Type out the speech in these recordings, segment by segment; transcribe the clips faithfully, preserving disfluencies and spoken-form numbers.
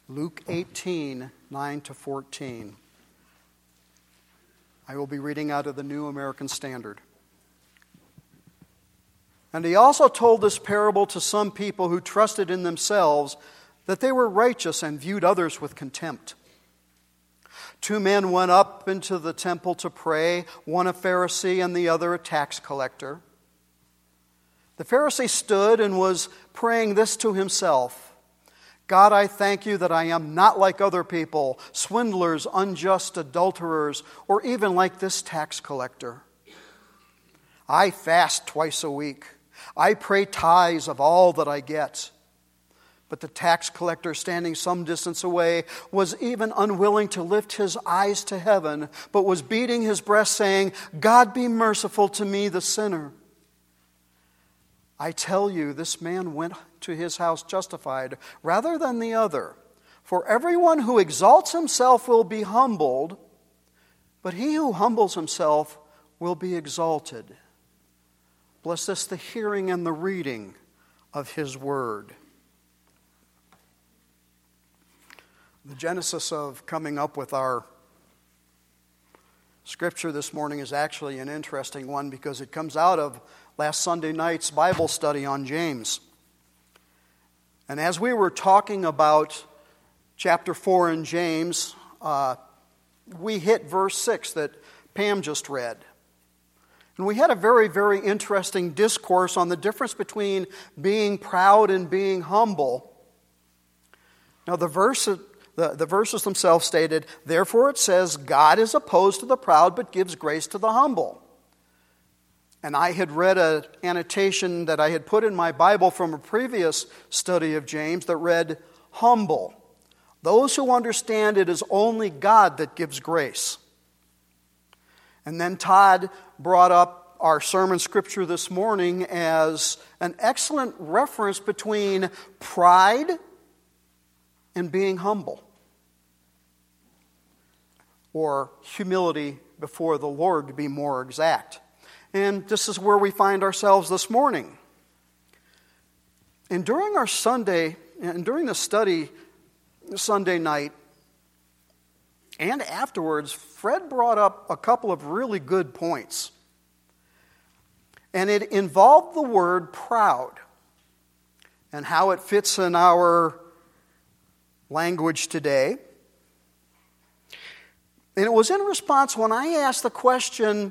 Luke eighteen, nine to fourteen. I will be reading out of the New American Standard. And he also told this parable to some people who trusted in themselves that they were righteous and viewed others with contempt. Two men went up into the temple to pray, one a Pharisee and the other a tax collector. The Pharisee stood and was praying this to himself: God, I thank you that I am not like other people, swindlers, unjust adulterers, or even like this tax collector. I fast twice a week. I pay tithes of all that I get. But the tax collector, standing some distance away, was even unwilling to lift his eyes to heaven, but was beating his breast, saying, God, be merciful to me, the sinner. I tell you, this man went to his house justified rather than the other. For everyone who exalts himself will be humbled, but he who humbles himself will be exalted. Bless us the hearing and the reading of his word. The genesis of coming up with our scripture this morning is actually an interesting one because it comes out of last Sunday night's Bible study on James. And as we were talking about chapter four in James, uh, we hit verse six that Pam just read. And we had a very, very interesting discourse on the difference between being proud and being humble. Now, the verse, the, the verses themselves stated, therefore it says, God is opposed to the proud, but gives grace to the humble. And I had read an annotation that I had put in my Bible from a previous study of James that read, humble. Those who understand it is only God that gives grace. And then Todd brought up our sermon scripture this morning as an excellent reference between pride and being humble, or humility before the Lord, to be more exact. And this is where we find ourselves this morning. And during our Sunday, and during the study Sunday night, and afterwards, Fred brought up a couple of really good points. And it involved the word proud and how it fits in our language today. And it was in response when I asked the question,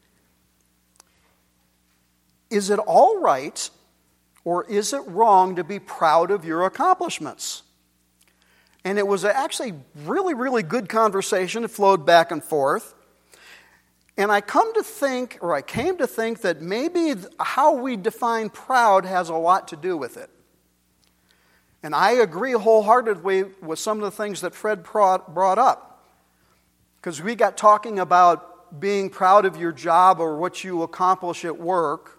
is it all right or is it wrong to be proud of your accomplishments? And it was actually really, really good conversation. It flowed back and forth. And I come to think, or I came to think, that maybe how we define proud has a lot to do with it. And I agree wholeheartedly with some of the things that Fred brought up. Because we got talking about being proud of your job or what you accomplish at work.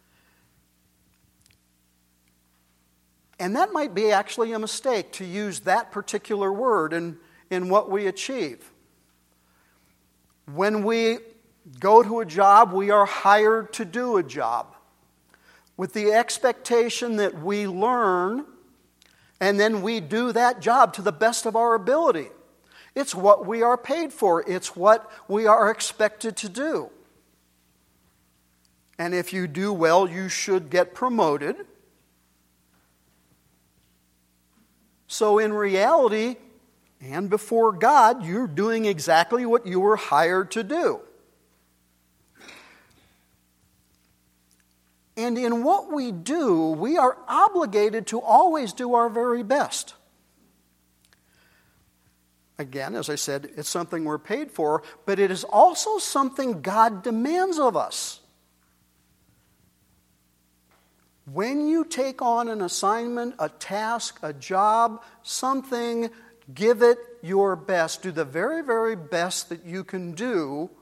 And that might be actually a mistake to use that particular word in, in what we achieve. When we go to a job, we are hired to do a job with the expectation that we learn and then we do that job to the best of our ability. It's what we are paid for. It's what we are expected to do. And if you do well, you should get promoted. So in reality, and before God, you're doing exactly what you were hired to do. And in what we do, we are obligated to always do our very best. Again, as I said, it's something we're paid for, but it is also something God demands of us. When you take on an assignment, a task, a job, something, give it your best. Do the very, very best that you can do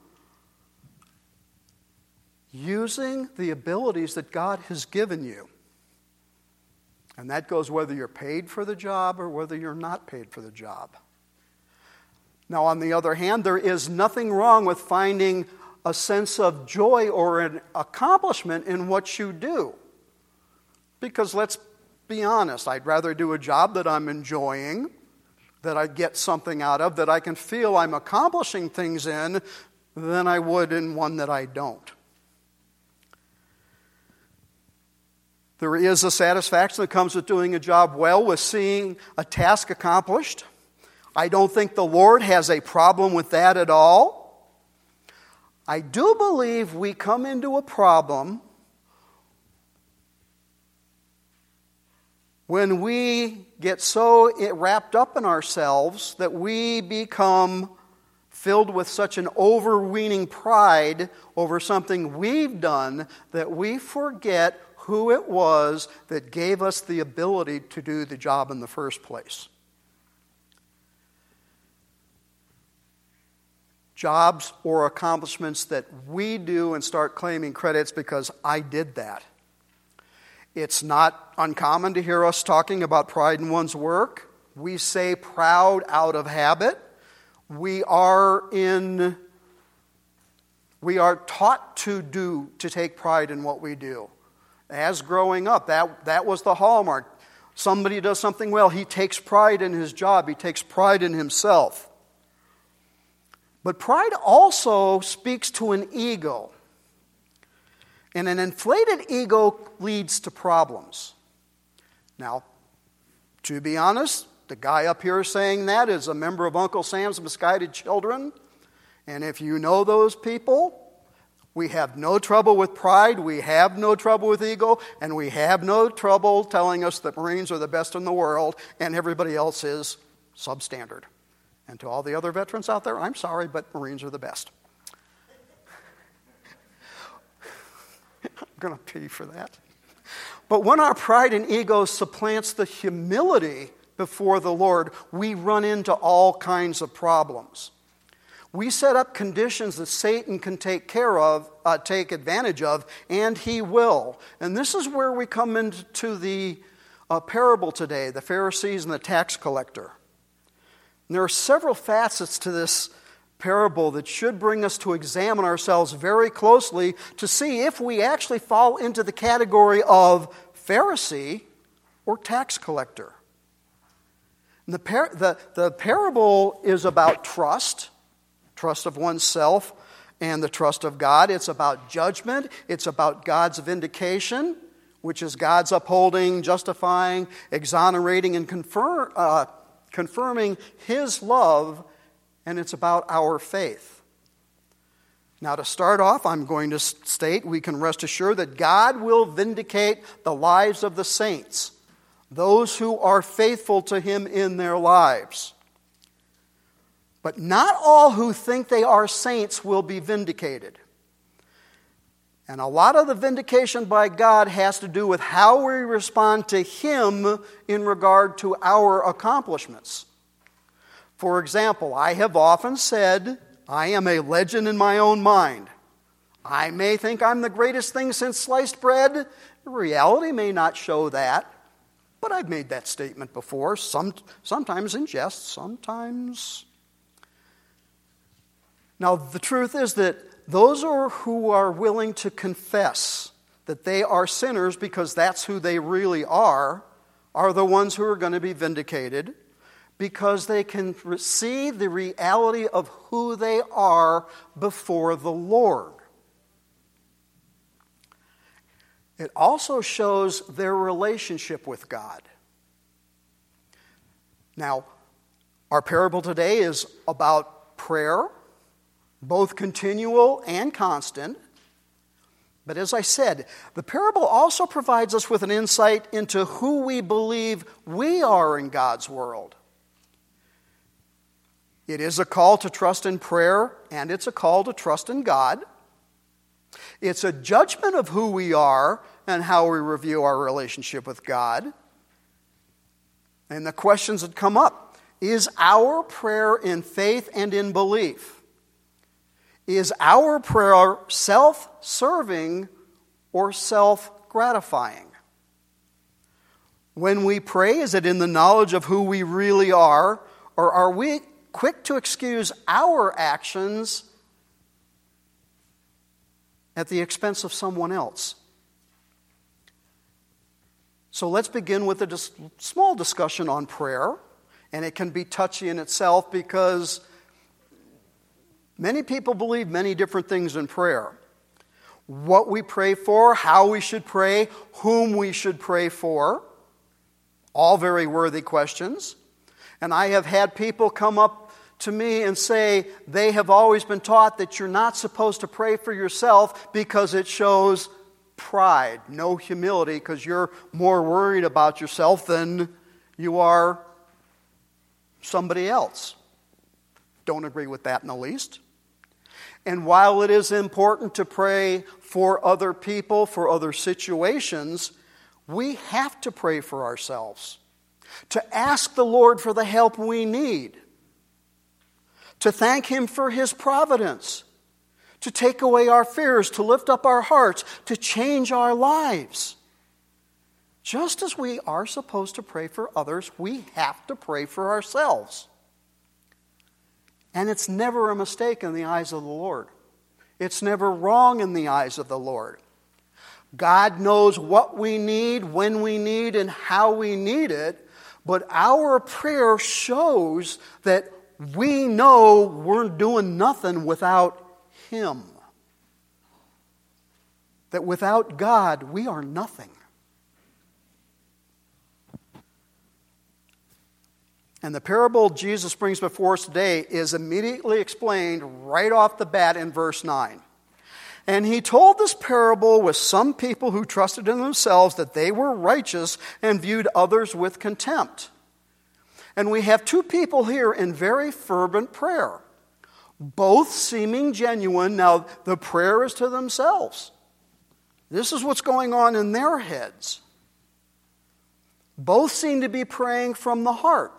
using the abilities that God has given you. And that goes whether you're paid for the job or whether you're not paid for the job. Now, on the other hand, there is nothing wrong with finding a sense of joy or an accomplishment in what you do. Because let's be honest, I'd rather do a job that I'm enjoying that I get something out of, that I can feel I'm accomplishing things in, than I would in one that I don't. There is a satisfaction that comes with doing a job well, with seeing a task accomplished. I don't think the Lord has a problem with that at all. I do believe we come into a problem when we get so wrapped up in ourselves that we become filled with such an overweening pride over something we've done that we forget who it was that gave us the ability to do the job in the first place. Jobs or accomplishments that we do and start claiming credits because I did that. It's not uncommon to hear us talking about pride in one's work. We say proud out of habit. We are in we are taught to do to take pride in what we do. As growing up, that, that was the hallmark. Somebody does something well, he takes pride in his job, he takes pride in himself. But pride also speaks to an ego. And an inflated ego leads to problems. Now, to be honest, the guy up here saying that is a member of Uncle Sam's Misguided Children. And if you know those people, we have no trouble with pride, we have no trouble with ego, and we have no trouble telling us that Marines are the best in the world and everybody else is substandard. And to all the other veterans out there, I'm sorry, but Marines are the best. I'm going to pay for that. But when our pride and ego supplants the humility before the Lord, we run into all kinds of problems. We set up conditions that Satan can take care of, uh, take advantage of, and he will. And this is where we come into the uh, parable today, the Pharisees and the tax collector. And there are several facets to this parable that should bring us to examine ourselves very closely to see if we actually fall into the category of Pharisee or tax collector. And the, par- the, the parable is about trust. Trust of oneself and the trust of God. It's about judgment. It's about God's vindication, which is God's upholding, justifying, exonerating, and confirm, uh, confirming His love. And it's about our faith. Now, to start off, I'm going to state we can rest assured that God will vindicate the lives of the saints, those who are faithful to Him in their lives. But not all who think they are saints will be vindicated. And a lot of the vindication by God has to do with how we respond to Him in regard to our accomplishments. For example, I have often said, I am a legend in my own mind. I may think I'm the greatest thing since sliced bread. Reality may not show that. But I've made that statement before, some, sometimes in jest, sometimes... Now, the truth is that those are who are willing to confess that they are sinners because that's who they really are, are the ones who are going to be vindicated because they can see the reality of who they are before the Lord. It also shows their relationship with God. Now, our parable today is about prayer, both continual and constant. But as I said, the parable also provides us with an insight into who we believe we are in God's world. It is a call to trust in prayer, and it's a call to trust in God. It's a judgment of who we are and how we review our relationship with God. And the questions that come up: is our prayer in faith and in belief? Is our prayer self-serving or self-gratifying? When we pray, is it in the knowledge of who we really are, or are we quick to excuse our actions at the expense of someone else? So let's begin with a dis- small discussion on prayer. And it can be touchy in itself because many people believe many different things in prayer. What we pray for, how we should pray, whom we should pray for, all very worthy questions. And I have had people come up to me and say they have always been taught that you're not supposed to pray for yourself because it shows pride, no humility, because you're more worried about yourself than you are somebody else. Don't agree with that in the least. And while it is important to pray for other people, for other situations, we have to pray for ourselves, to ask the Lord for the help we need, to thank Him for His providence, to take away our fears, to lift up our hearts, to change our lives. Just as we are supposed to pray for others, we have to pray for ourselves. And it's never a mistake in the eyes of the Lord. It's never wrong in the eyes of the Lord. God knows what we need, when we need, and how we need it, but our prayer shows that we know we're doing nothing without Him. That without God, we are nothing. And the parable Jesus brings before us today is immediately explained right off the bat in verse nine. And He told this parable with some people who trusted in themselves that they were righteous and viewed others with contempt. And we have two people here in very fervent prayer, both seeming genuine. Now, the prayer is to themselves. This is what's going on in their heads. Both seem to be praying from the heart.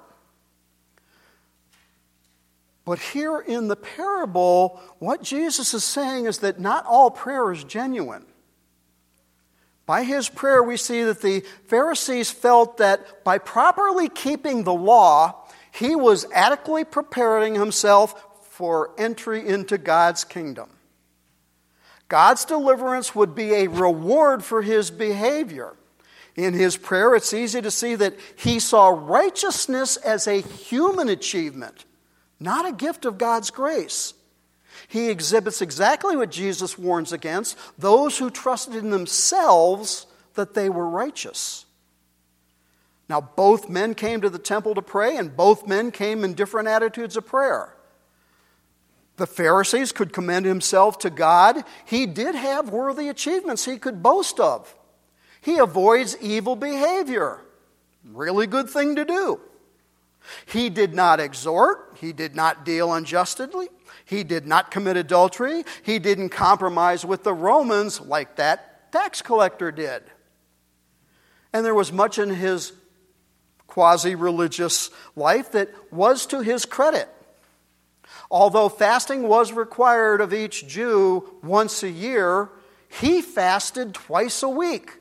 But here in the parable, what Jesus is saying is that not all prayer is genuine. By His prayer, we see that the Pharisees felt that by properly keeping the law, he was adequately preparing himself for entry into God's kingdom. God's deliverance would be a reward for his behavior. In his prayer, it's easy to see that he saw righteousness as a human achievement, not a gift of God's grace. He exhibits exactly what Jesus warns against, those who trusted in themselves that they were righteous. Now, both men came to the temple to pray, and both men came in different attitudes of prayer. The Pharisees could commend himself to God. He did have worthy achievements he could boast of. He avoids evil behavior. Really good thing to do. He did not exhort. He did not deal unjustly. He did not commit adultery. He didn't compromise with the Romans like that tax collector did. And there was much in his quasi-religious life that was to his credit. Although fasting was required of each Jew once a year, he fasted twice a week.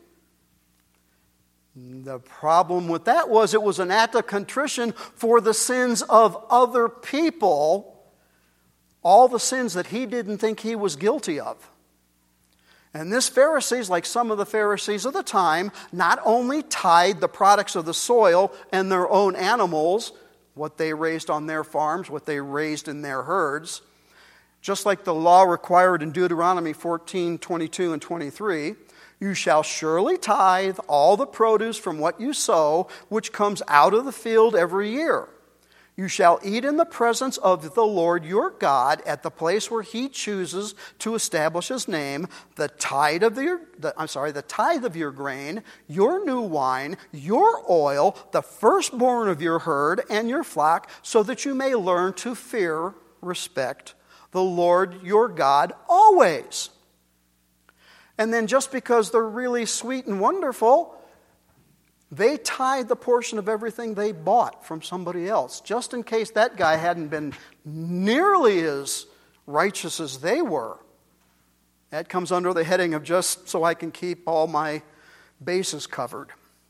The problem with that was it was an act of contrition for the sins of other people, all the sins that he didn't think he was guilty of. And this Pharisees, like some of the Pharisees of the time, not only tithed the products of the soil and their own animals, what they raised on their farms, what they raised in their herds, just like the law required in Deuteronomy fourteen, twenty-two, and twenty-three, you shall surely tithe all the produce from what you sow, which comes out of the field every year. You shall eat in the presence of the Lord your God at the place where He chooses to establish His name, the tithe of your, the, I'm sorry, the tithe of your grain, your new wine, your oil, the firstborn of your herd and your flock, so that you may learn to fear, respect the Lord your God always. And then just because they're really sweet and wonderful, they tithe the portion of everything they bought from somebody else, just in case that guy hadn't been nearly as righteous as they were. That comes under the heading of just so I can keep all my bases covered.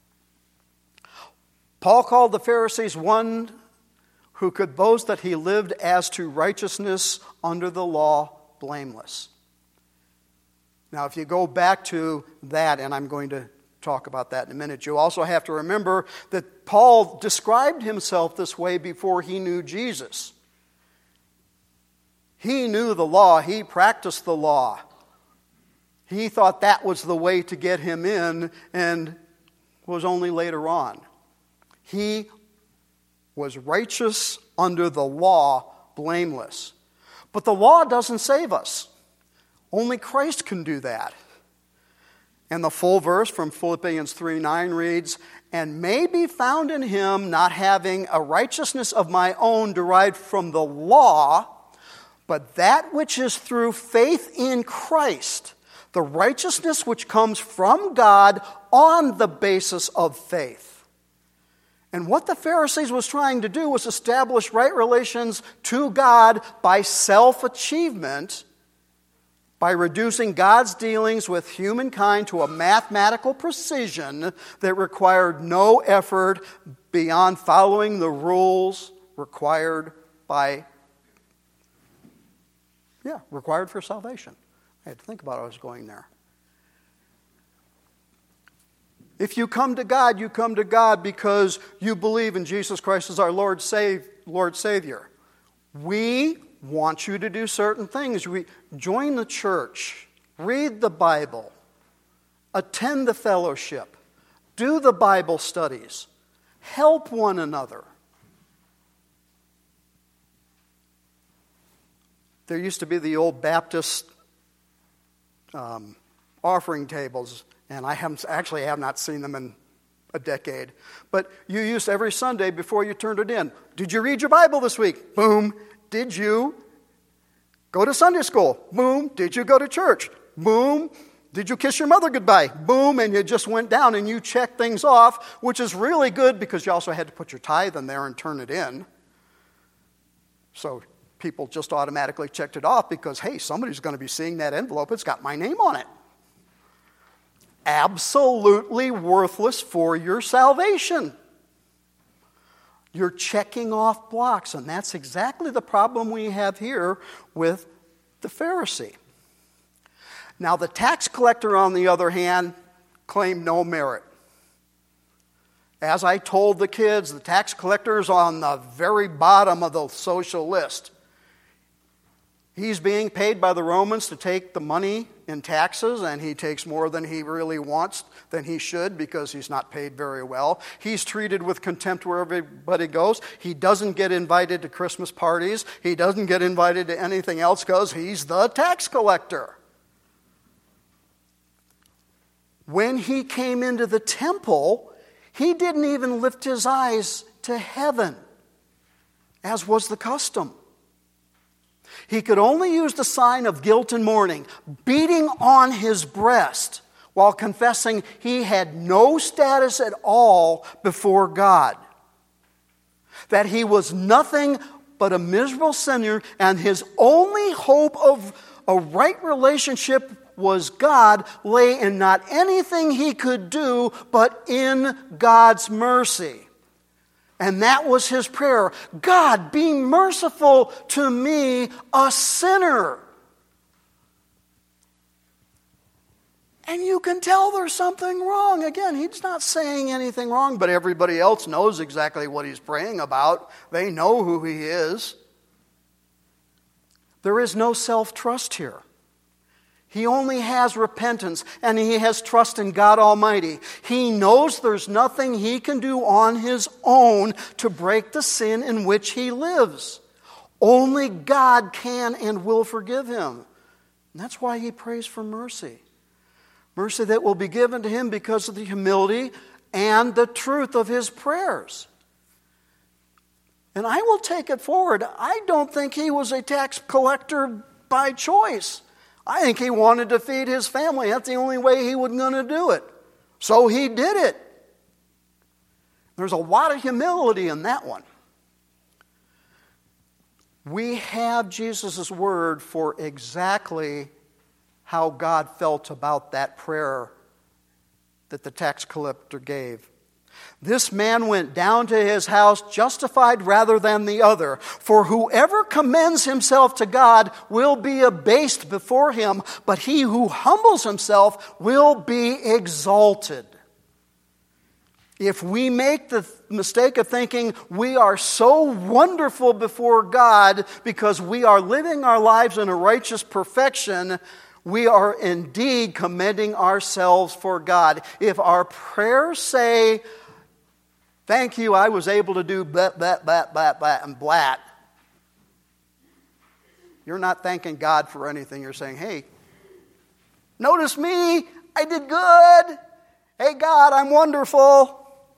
Paul called the Pharisees one who could boast that he lived as to righteousness under the law blameless. Now, if you go back to that, and I'm going to talk about that in a minute. You also have to remember that Paul described himself this way before he knew Jesus. He knew the law. He practiced the law. He thought that was the way to get him in, and was only later on. He was righteous under the law, blameless. But the law doesn't save us. Only Christ can do that. And the full verse from Philippians three nine reads, "And may be found in him, not having a righteousness of my own derived from the law, but that which is through faith in Christ, the righteousness which comes from God on the basis of faith." And what the Pharisees was trying to do was establish right relations to God by self-achievement, by reducing God's dealings with humankind to a mathematical precision that required no effort beyond following the rules required by, yeah, required for salvation. I had to think about it. I was going there. If you come to God, you come to God because you believe in Jesus Christ as our Lord, save, Lord Savior. We want you to do certain things. We join the church, read the Bible, attend the fellowship, do the Bible studies, help one another. There used to be the old Baptist um, offering tables, and I haven't, actually have not seen them in a decade. But you used every Sunday before you turned it in. Did you read your Bible this week? Boom. Did you go to Sunday school? Boom. Did you go to church? Boom. Did you kiss your mother goodbye? Boom. And you just went down and you checked things off, which is really good because you also had to put your tithe in there and turn it in. So people just automatically checked it off because, hey, somebody's going to be seeing that envelope. It's got my name on it. Absolutely worthless for your salvation. You're checking off blocks, and that's exactly the problem we have here with the Pharisee. Now, the tax collector, on the other hand, claimed no merit. As I told the kids, the tax collector is on the very bottom of the social list. He's being paid by the Romans to take the money in taxes, and he takes more than he really wants, than he should, because he's not paid very well. He's treated with contempt wherever everybody goes. He doesn't get invited to Christmas parties. He doesn't get invited to anything else because he's the tax collector. When he came into the temple, he didn't even lift his eyes to heaven, as was the custom. He could only use the sign of guilt and mourning, beating on his breast while confessing he had no status at all before God. That he was nothing but a miserable sinner, and his only hope of a right relationship was God lay in not anything he could do, but in God's mercy. And that was his prayer. God, be merciful to me, a sinner. And you can tell there's something wrong. Again, he's not saying anything wrong, but everybody else knows exactly what he's praying about. They know who he is. There is no self-trust here. He only has repentance, and he has trust in God Almighty. He knows there's nothing he can do on his own to break the sin in which he lives. Only God can and will forgive him. And that's why he prays for mercy. Mercy that will be given to him because of the humility and the truth of his prayers. And I will take it forward. I don't think he was a tax collector by choice. I think he wanted to feed his family. That's the only way he was going to do it. So he did it. There's a lot of humility in that one. We have Jesus' word for exactly how God felt about that prayer that the tax collector gave. This man went down to his house justified rather than the other. For whoever commends himself to God will be abased before him, but he who humbles himself will be exalted. If we make the mistake of thinking we are so wonderful before God because we are living our lives in a righteous perfection, we are indeed commending ourselves for God. If our prayers say, thank you, I was able to do blat, blat, blat, blat, blat, and blat, you're not thanking God for anything. You're saying, hey, notice me, I did good. Hey, God, I'm wonderful.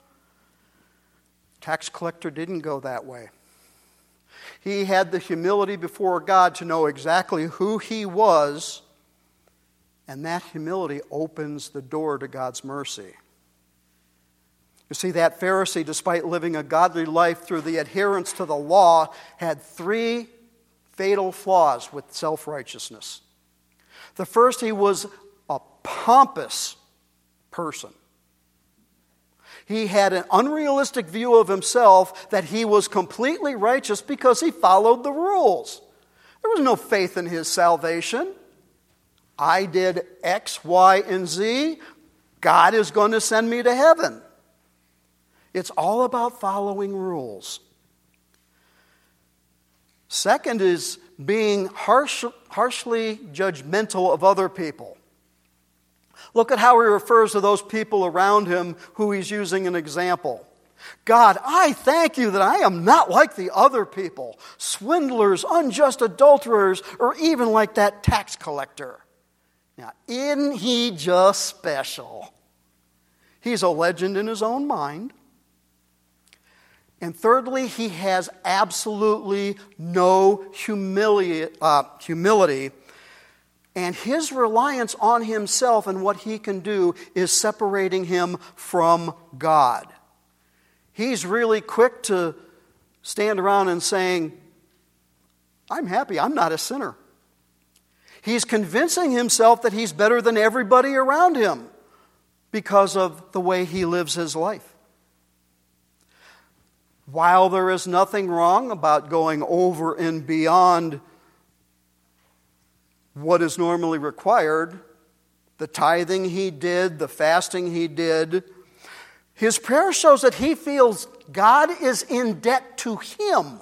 Tax collector didn't go that way. He had the humility before God to know exactly who he was, and that humility opens the door to God's mercy. You see, that Pharisee, despite living a godly life through the adherence to the law, had three fatal flaws with self-righteousness. The first, he was a pompous person. He had an unrealistic view of himself that he was completely righteous because he followed the rules. There was no faith in his salvation. I did X, Y, and Z. God is going to send me to heaven. It's all about following rules. Second is being harsh, harshly judgmental of other people. Look at how he refers to those people around him who he's using an example. God, I thank you that I am not like the other people, swindlers, unjust adulterers, or even like that tax collector. Now, isn't he just special? He's a legend in his own mind. And thirdly, he has absolutely no humili- uh, humility. And his reliance on himself and what he can do is separating him from God. He's really quick to stand around and saying, I'm happy, I'm not a sinner. He's convincing himself that he's better than everybody around him because of the way he lives his life. While there is nothing wrong about going over and beyond what is normally required, the tithing he did, the fasting he did, his prayer shows that he feels God is in debt to him.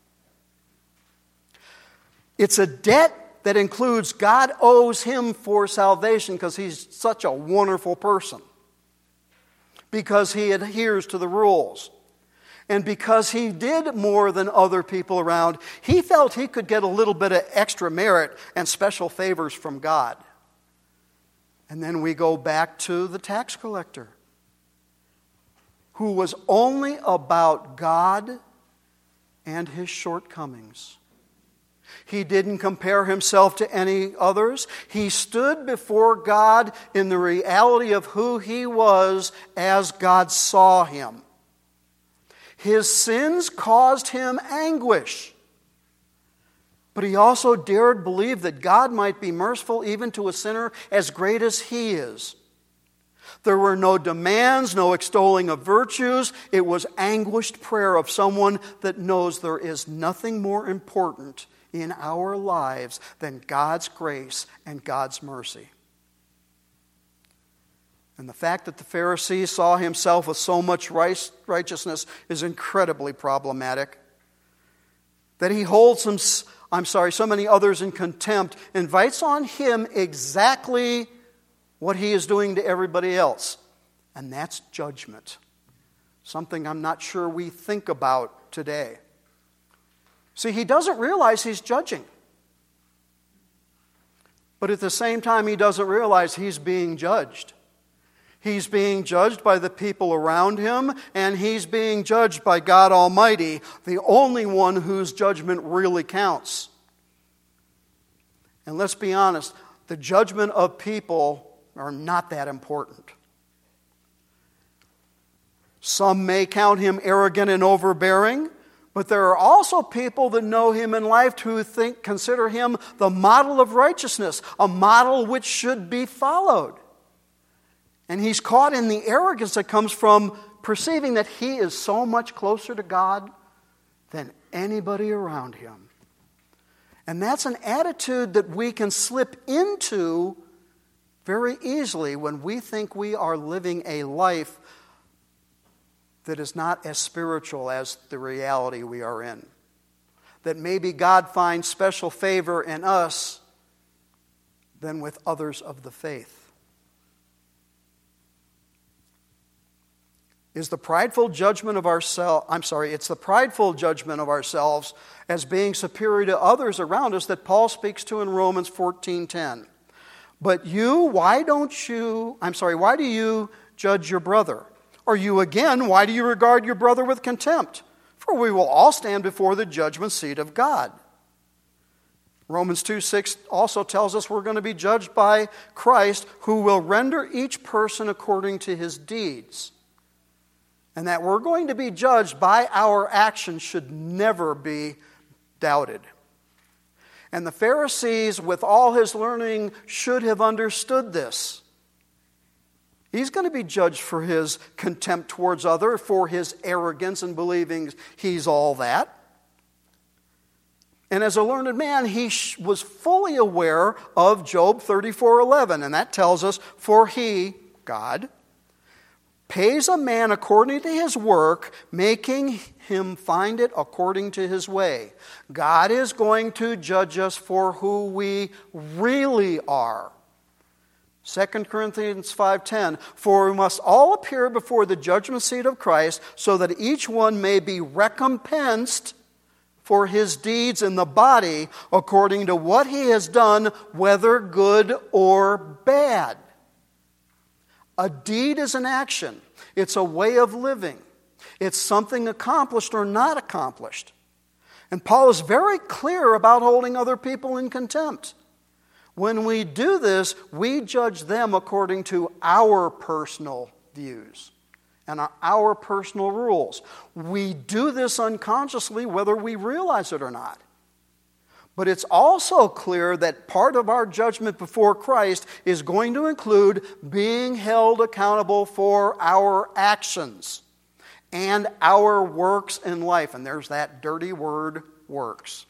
It's a debt that includes God owes him for salvation because he's such a wonderful person, because he adheres to the rules. And because he did more than other people around, he felt he could get a little bit of extra merit and special favors from God. And then we go back to the tax collector, who was only about God and his shortcomings. He didn't compare himself to any others. He stood before God in the reality of who he was as God saw him. His sins caused him anguish. But he also dared believe that God might be merciful even to a sinner as great as he is. There were no demands, no extolling of virtues. It was anguished prayer of someone that knows there is nothing more important in our lives than God's grace and God's mercy. And the fact that the Pharisee saw himself with so much righteousness is incredibly problematic. That he holds some, I'm sorry, so many others in contempt, invites on him exactly what he is doing to everybody else. And that's judgment. Something I'm not sure we think about today. See, he doesn't realize he's judging. But at the same time, he doesn't realize he's being judged. He's being judged by the people around him, and he's being judged by God Almighty, the only one whose judgment really counts. And let's be honest, the judgment of people are not that important. Some may count him arrogant and overbearing, but there are also people that know him in life who think, consider him the model of righteousness, a model which should be followed. And he's caught in the arrogance that comes from perceiving that he is so much closer to God than anybody around him. And that's an attitude that we can slip into very easily when we think we are living a life that is not as spiritual as the reality we are in. That maybe God finds special favor in us than with others of the faith. Is the prideful judgment of ourselves, I'm sorry, it's the prideful judgment of ourselves as being superior to others around us that Paul speaks to in Romans fourteen ten. But you, why don't you, I'm sorry, why do you judge your brother? Or you again, why do you regard your brother with contempt? For we will all stand before the judgment seat of God. Romans two six also tells us we're going to be judged by Christ, who will render each person according to his deeds. And that we're going to be judged by our actions should never be doubted. And the Pharisees, with all his learning, should have understood this. He's going to be judged for his contempt towards others, for his arrogance and believing he's all that. And as a learned man, he was fully aware of Job thirty-four eleven. And that tells us, for he, God, pays a man according to his work, making him find it according to his way. God is going to judge us for who we really are. Second Corinthians five ten, for we must all appear before the judgment seat of Christ, so that each one may be recompensed for his deeds in the body according to what he has done, whether good or bad. A deed is an action. It's a way of living. It's something accomplished or not accomplished. And Paul is very clear about holding other people in contempt. When we do this, we judge them according to our personal views and our personal rules. We do this unconsciously whether we realize it or not. But it's also clear that part of our judgment before Christ is going to include being held accountable for our actions and our works in life. And there's that dirty word, works.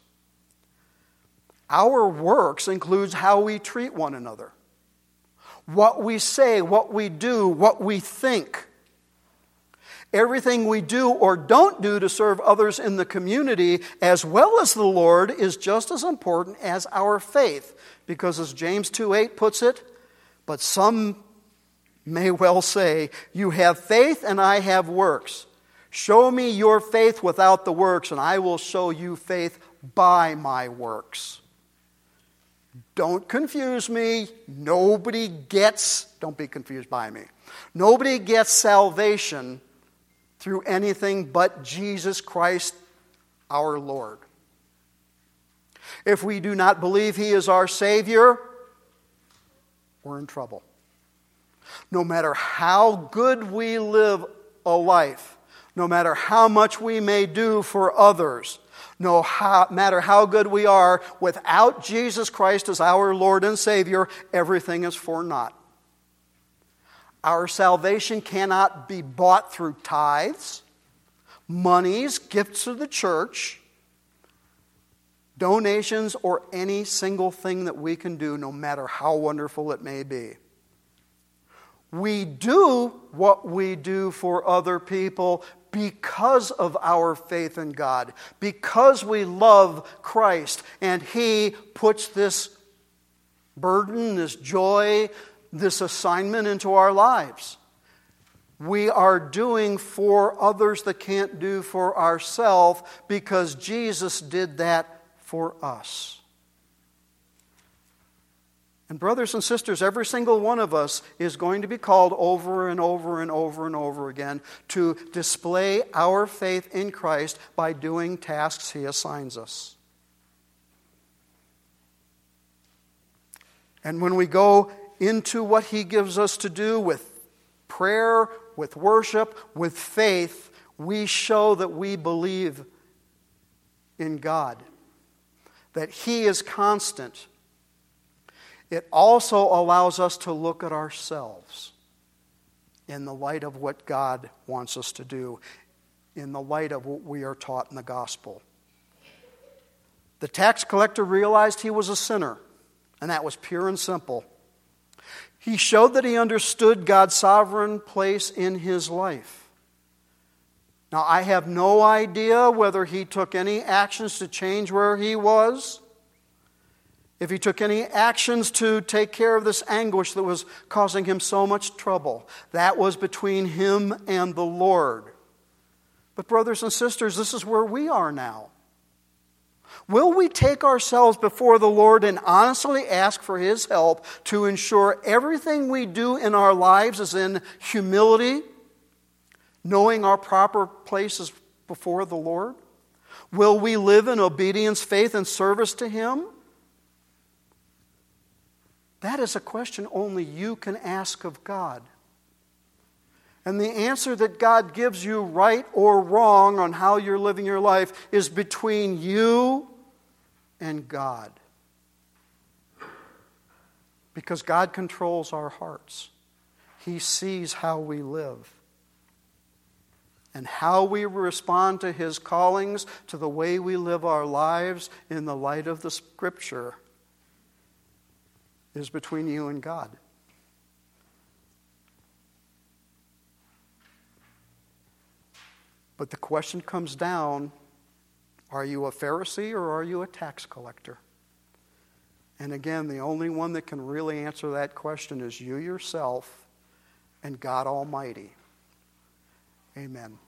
Our works includes how we treat one another, what we say, what we do, what we think. Everything we do or don't do to serve others in the community, as well as the Lord, is just as important as our faith. Because as James two eight puts it, but some may well say, you have faith and I have works. Show me your faith without the works, and I will show you faith by my works. Don't confuse me. Nobody gets, don't be confused by me. Nobody gets salvation through anything but Jesus Christ, our Lord. If we do not believe He is our Savior, we're in trouble. No matter how good we live a life, no matter how much we may do for others, no how, matter how good we are, without Jesus Christ as our Lord and Savior, everything is for naught. Our salvation cannot be bought through tithes, monies, gifts to the church, donations, or any single thing that we can do, no matter how wonderful it may be. We do what we do for other people because of our faith in God, because we love Christ, and He puts this burden, this joy, this assignment into our lives. We are doing for others that can't do for ourselves because Jesus did that for us. And brothers and sisters, every single one of us is going to be called over and over and over and over again to display our faith in Christ by doing tasks He assigns us. And when we go into what He gives us to do with prayer, with worship, with faith, we show that we believe in God, that He is constant. It also allows us to look at ourselves in the light of what God wants us to do, in the light of what we are taught in the gospel. The tax collector realized he was a sinner, and that was pure and simple. He showed that he understood God's sovereign place in his life. Now, I have no idea whether he took any actions to change where he was, if he took any actions to take care of this anguish that was causing him so much trouble. That was between him and the Lord. But brothers and sisters, this is where we are now. Will we take ourselves before the Lord and honestly ask for His help to ensure everything we do in our lives is in humility, knowing our proper places before the Lord? Will we live in obedience, faith, and service to Him? That is a question only you can ask of God. And the answer that God gives you, right or wrong, on how you're living your life is between you and God. Because God controls our hearts. He sees how we live. And how we respond to His callings, to the way we live our lives in the light of the Scripture, is between you and God. But the question comes down, are you a Pharisee or are you a tax collector? And again, the only one that can really answer that question is you yourself and God Almighty. Amen.